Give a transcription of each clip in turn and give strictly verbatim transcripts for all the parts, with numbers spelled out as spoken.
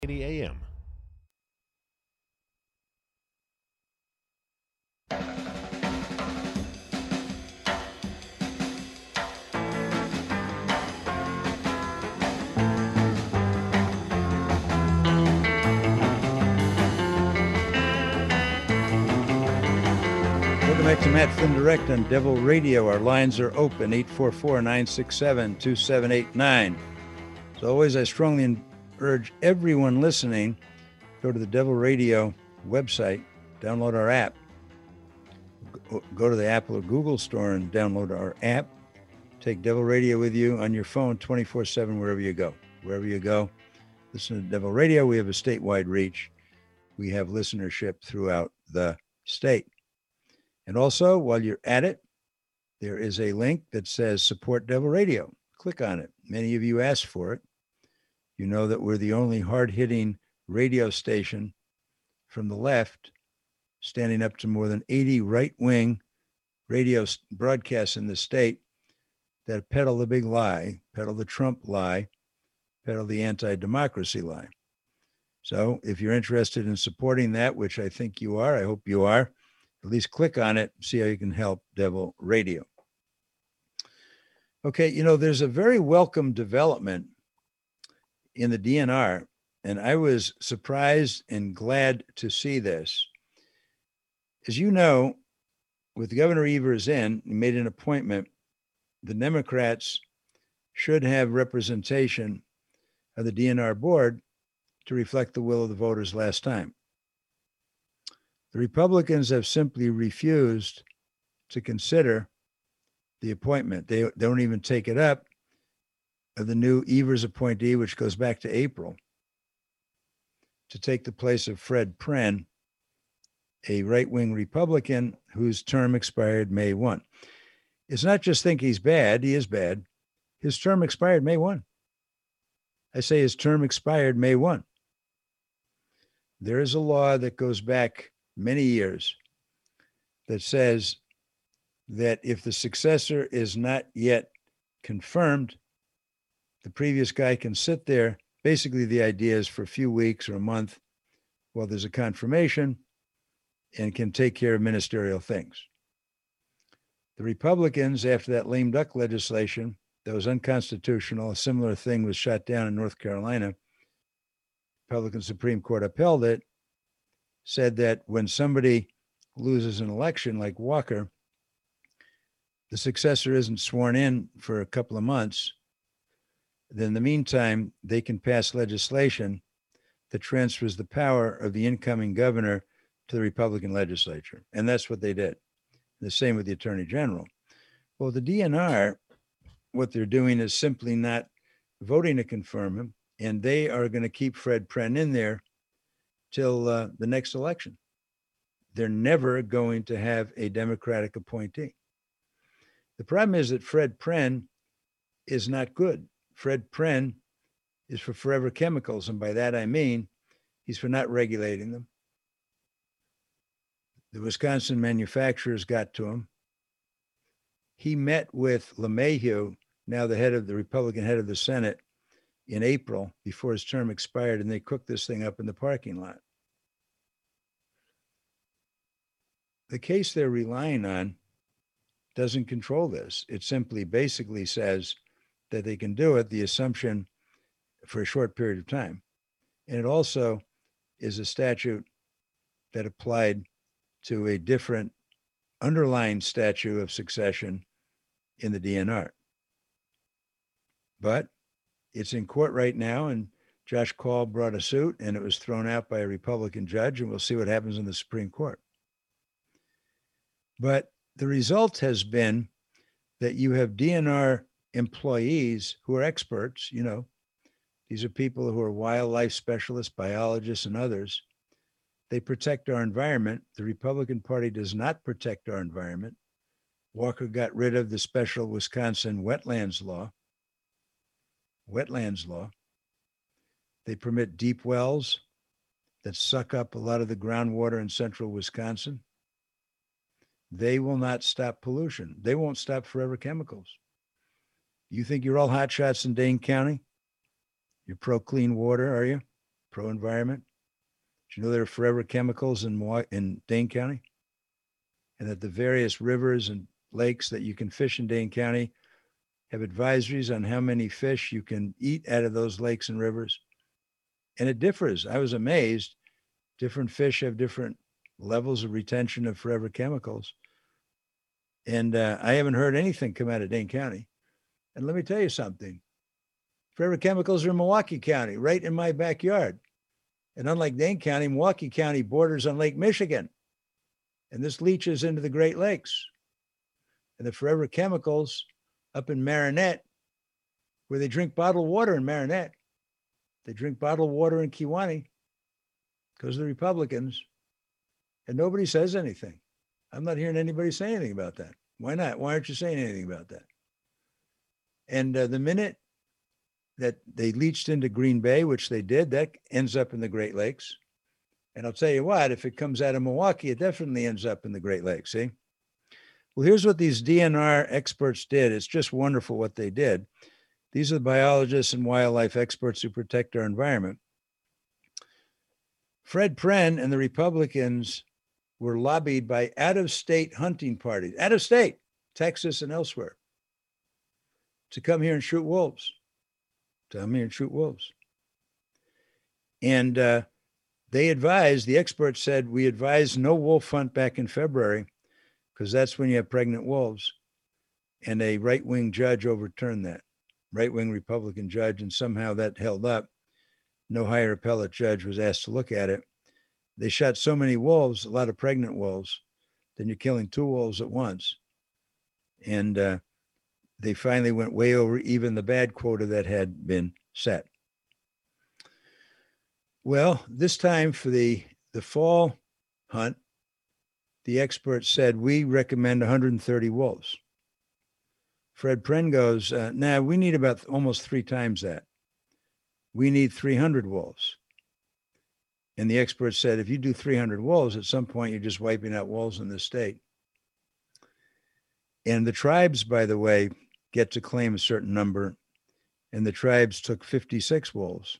eighty A M. Welcome back to Matt Flynn Direct on Devil Radio. Our lines are open, eight four four, nine six seven, two seven eight nine. As always, I strongly urge everyone listening, go to the Devil Radio website, download our app. Go to the Apple or Google store and download our app. Take Devil Radio with you on your phone twenty-four seven wherever you go. Wherever you go, listen to Devil Radio. We have a statewide reach. We have listenership throughout the state. And also, while you're at it, there is a link that says Support Devil Radio. Click on it. Many of you asked for it. You know that we're the only hard-hitting radio station from the left, standing up to more than eighty right-wing radio broadcasts in the state that peddle the big lie, peddle the Trump lie, peddle the anti-democracy lie. So if you're interested in supporting that, which I think you are, I hope you are, at least click on it, see how you can help Devil Radio. Okay, you know, there's a very welcome development in the D N R, and I was surprised and glad to see this. As you know, with Governor Evers in, he made an appointment. The Democrats should have representation of the D N R board to reflect the will of the voters last time. The Republicans have simply refused to consider the appointment. They, they don't even take it up of the new Evers appointee, which goes back to April, to take the place of Fred Pren, a right-wing Republican whose term expired May first. It's not just think he's bad, he is bad. His term expired May first. I say his term expired May first. There is a law that goes back many years that says that if the successor is not yet confirmed, the previous guy can sit there. Basically, the idea is for a few weeks or a month while there's a confirmation and can take care of ministerial things. The Republicans, after that lame duck legislation that was unconstitutional, a similar thing was shot down in North Carolina. Republican Supreme Court upheld it, said that when somebody loses an election like Walker, the successor isn't sworn in for a couple of months. Then in the meantime, they can pass legislation that transfers the power of the incoming governor to the Republican legislature. And that's what they did. The same with the Attorney General. Well, the D N R, what they're doing is simply not voting to confirm him, and they are going to keep Fred Pren in there till uh, the next election. They're never going to have a Democratic appointee. The problem is that Fred Pren is not good. Fred Pren is for Forever Chemicals, and by that I mean he's for not regulating them. The Wisconsin manufacturers got to him. He met with LeMahieu, now the head of the Republican head of the Senate, in April before his term expired, and they cooked this thing up in the parking lot. The case they're relying on doesn't control this. It simply basically says that they can do it, the assumption for a short period of time. And it also is a statute that applied to a different underlying statute of succession in the D N R. But it's in court right now, and Josh Call brought a suit, and it was thrown out by a Republican judge, and we'll see what happens in the Supreme Court. But the result has been that you have D N R employees who are experts, you know, these are people who are wildlife specialists, biologists, and others. They protect our environment. The Republican Party does not protect our environment. Walker got rid of the special Wisconsin wetlands law. Wetlands law. They permit deep wells that suck up a lot of the groundwater in central Wisconsin. They will not stop pollution. They won't stop Forever Chemicals. You think you're all hotshots in Dane County? You're pro clean water, are you? pro-environment. Did you know there are forever chemicals in, in Dane County? And that the various rivers and lakes that you can fish in Dane County have advisories on how many fish you can eat out of those lakes and rivers. And it differs. I was amazed. Different fish have different levels of retention of forever chemicals. And uh, I haven't heard anything come out of Dane County. And let me tell you something. Forever chemicals are in Milwaukee County, right in my backyard. And unlike Dane County, Milwaukee County borders on Lake Michigan. And this leaches into the Great Lakes. And the forever chemicals up in Marinette, where they drink bottled water in Marinette. They drink bottled water in Kewanee because of the Republicans. And nobody says anything. I'm not hearing anybody say anything about that. Why not? Why aren't you saying anything about that? And uh, the minute that they leached into Green Bay, which they did, that ends up in the Great Lakes. And I'll tell you what, if it comes out of Milwaukee, it definitely ends up in the Great Lakes, see? Well, here's what these D N R experts did. It's just wonderful what they did. These are the biologists and wildlife experts who protect our environment. Fred Pren and the Republicans were lobbied by out-of-state hunting parties, out of state, Texas and elsewhere, to come here and shoot wolves, to come here and shoot wolves. And uh, they advised, the experts said, we advised no wolf hunt back in February because that's when you have pregnant wolves. And a right-wing judge overturned that, right-wing Republican judge, and somehow that held up. No higher appellate judge was asked to look at it. They shot so many wolves, a lot of pregnant wolves, then you're killing two wolves at once. And uh, they finally went way over even the bad quota that had been set. Well, this time for the, the fall hunt, the experts said, we recommend one hundred thirty wolves. Fred Pren goes, uh, nah, we need about almost three times that. We need three hundred wolves. And the experts said, if you do three hundred wolves, at some point, you're just wiping out wolves in this state. And the tribes, by the way, get to claim a certain number. And the tribes took fifty-six wolves.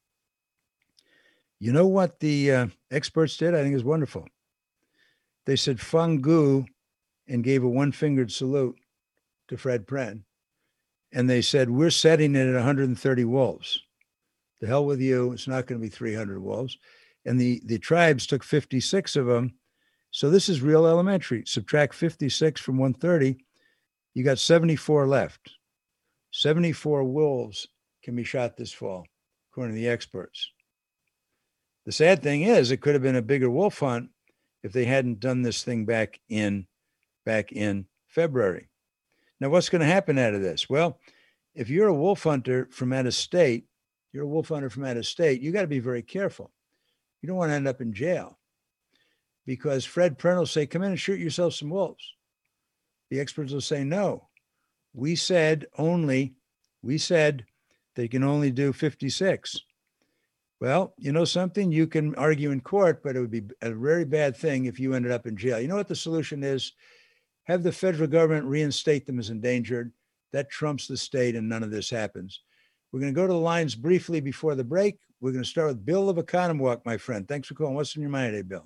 You know what the uh, experts did? I think is wonderful. They said fungu and gave a one-fingered salute to Fred Pren. And they said, we're setting it at one hundred thirty wolves. The hell with you. It's not going to be three hundred wolves. And the, the tribes took fifty-six of them. So this is real elementary. Subtract fifty-six from one hundred thirty. You got seventy-four left. seventy-four wolves can be shot this fall, according to the experts. The sad thing is it could have been a bigger wolf hunt if they hadn't done this thing back in, back in February. Now, what's going to happen out of this? Well, if you're a wolf hunter from out of state, you're a wolf hunter from out of state, you got to be very careful. You don't want to end up in jail because Fred Pren will say, come in and shoot yourself some wolves. The experts will say, no, we said only, we said they can only do fifty-six. Well, you know something? You can argue in court, but it would be a very bad thing if you ended up in jail. You know what the solution is? Have the federal government reinstate them as endangered. That trumps the state and none of this happens. We're going to go to the lines briefly before the break. We're going to start with Bill of Oconomowoc, my friend. Thanks for calling. What's on your mind today, Bill?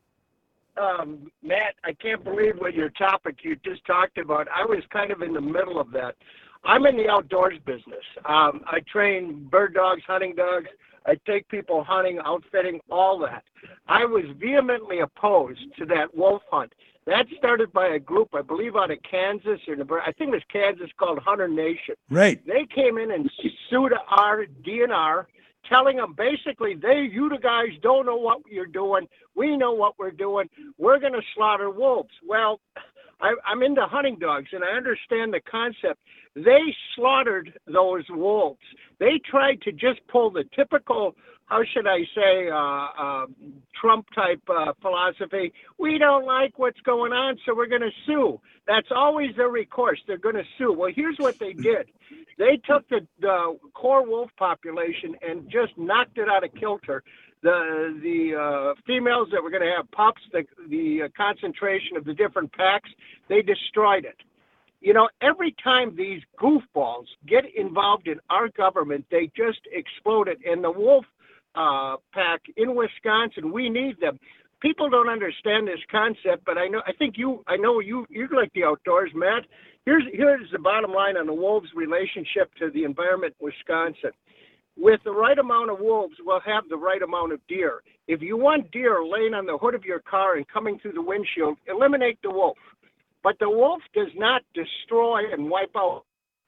Um, Matt, I can't believe what your topic you just talked about. I was kind of in the middle of that. I'm in the outdoors business. Um, I train bird dogs, hunting dogs. I take people hunting, outfitting, all that. I was vehemently opposed to that wolf hunt. That started by a group, I believe, out of Kansas or Nebraska. I think it was Kansas, called Hunter Nation. Right. They came in and sued our D N R, telling them basically, they, you the guys don't know what you're doing. We know what we're doing. We're going to slaughter wolves. Well, I, I'm into hunting dogs, and I understand the concept. They slaughtered those wolves. They tried to just pull the typical, how should I say, uh, uh, Trump-type uh, philosophy. We don't like what's going on, so we're going to sue. That's always their recourse. They're going to sue. Well, here's what they did. They took the, the core wolf population and just knocked it out of kilter. The the uh, females that were going to have pups, the, the uh, concentration of the different packs, they destroyed it. You know, every time these goofballs get involved in our government, they just explode it. And the wolf uh, pack in Wisconsin. We need them. People don't understand this concept, but I know. I think you. I know you. You like the outdoors, Matt. Here's here's the bottom line on the wolves' relationship to the environment in Wisconsin. With the right amount of wolves, we'll have the right amount of deer. If you want deer laying on the hood of your car and coming through the windshield, eliminate the wolf. But the wolf does not destroy and wipe out.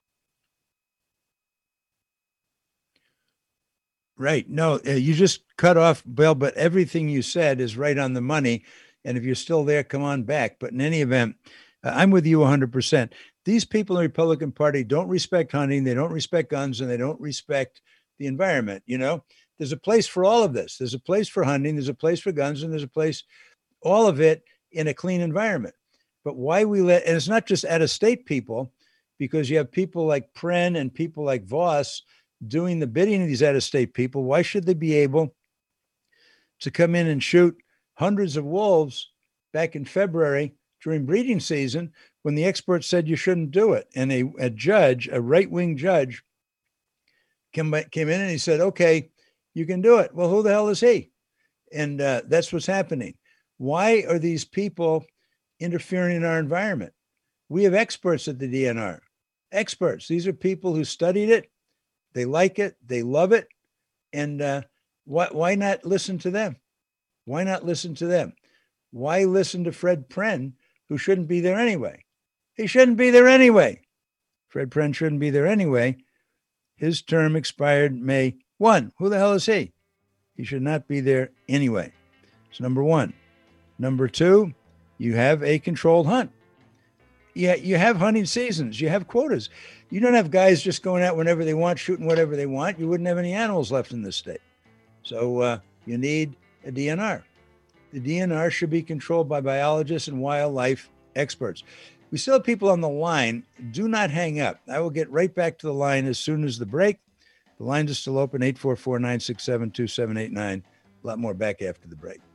Right. No, uh, you just cut off, Bill, but everything you said is right on the money. And if you're still there, come on back. But in any event, uh, I'm with you one hundred percent. These people in the Republican Party don't respect hunting, they don't respect guns, and they don't respect the environment. You know, there's a place for all of this. There's a place for hunting, there's a place for guns, and there's a place, all of it in a clean environment. But why we let, and it's not just out-of-state people, because you have people like Pren and people like Voss doing the bidding of these out-of-state people. Why should they be able to come in and shoot hundreds of wolves back in February during breeding season when the experts said you shouldn't do it? And a, a judge, a right-wing judge, came, came in and he said, okay, you can do it. Well, who the hell is he? And uh, that's what's happening. Why are these people interfering in our environment? We have experts at the D N R. Experts. These are people who studied it. They like it. They love it. And uh, why, why not listen to them? Why not listen to them? Why listen to Fred Pren, who shouldn't be there anyway? He shouldn't be there anyway. Fred Pren shouldn't be there anyway. His term expired May first. Who the hell is he? He should not be there anyway. It's number one. Number two, you have a controlled hunt. Yeah, you have hunting seasons. You have quotas. You don't have guys just going out whenever they want, shooting whatever they want. You wouldn't have any animals left in this state. So uh, you need a D N R. The D N R should be controlled by biologists and wildlife experts. We still have people on the line. Do not hang up. I will get right back to the line as soon as the break. The lines are still open, eight four four, nine six seven, two seven eight nine. A lot more back after the break.